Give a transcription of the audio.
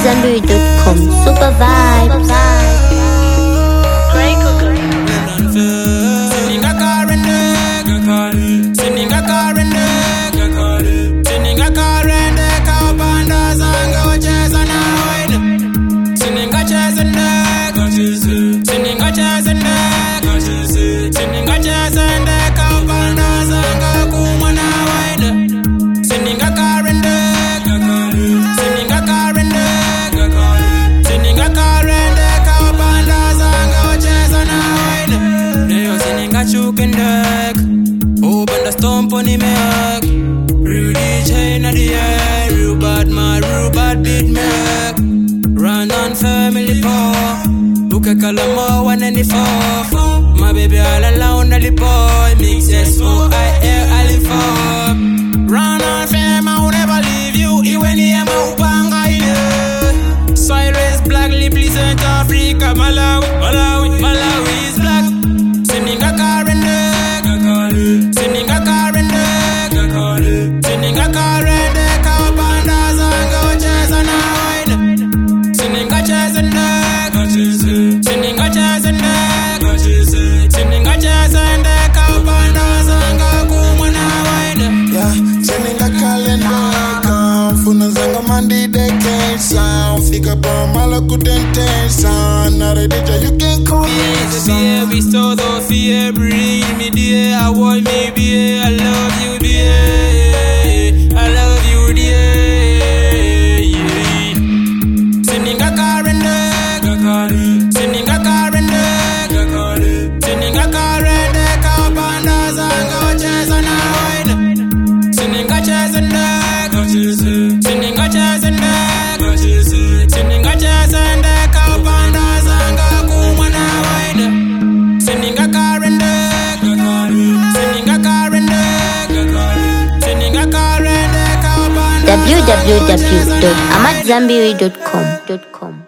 AmadZanbury.com. Super vibes. Stomp on him back. Real DJ in the air. Real bad man, real bad beat make. Run on family power. Look at Kalama 194. My baby all alone at the boy. Mix S-O-I-L Alifab. Run on fame, I will never leave you. Even the Emma Upanga ile. Cyrus Blackley, pleasant Africa. Malawi is black. Sending a car in the sending a car in the sending a car in the Kapandas and go chase on a wine. Sending a chase in the sending a chase in the sending a chase in the Kapandas and go on a wine. Yeah, sending a calendar. Funa zanga mandi decade sound. Fika pa malakudente sound. Naredija you can call me. Yeah, we saw the fear breathe me dear. I want me dear. I love you dear. I love you dear. Yeah. Sending a car in the sending a car in the sending a car in the Kapandas and go chase on a wine. Sending a chase in the sending a chase in the sending a chase in the Kapandas and go on a wine. Sending a car in the sending a car in the sending a car in the Kapandas. www.AmadZanbury.com.